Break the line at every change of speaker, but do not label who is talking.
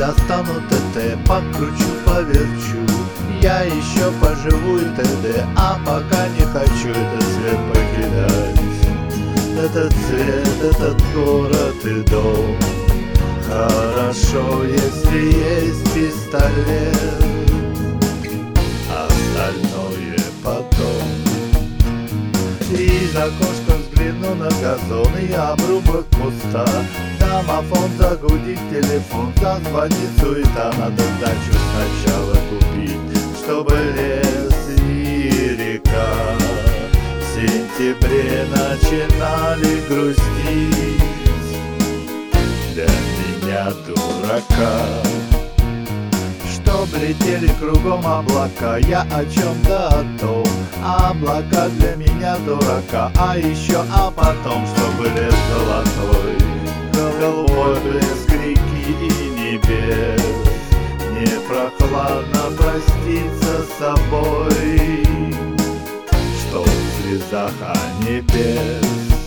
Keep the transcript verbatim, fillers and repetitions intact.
достану ТТ, покручу, поверчу. Я еще поживу и т.д. А пока не хочу этот свет покидать. Этот свет, этот город и дом. Хорошо, если есть пистолет, остальное потом. Из окошка взгляну на газон и обрубок куста. Домофон загудит, телефон зазвонит, суета. Надо дачу сначала купить, чтобы лес и река в сентябре начинали грустить для меня, дурака. Чтоб летели кругом облака, я о чем-то о том. Облака для меня, дурака. А еще, а потом, чтобы лес золотой, голубой блеск реки и небес. Не прохладно проститься с собой, что в слезах, а небес.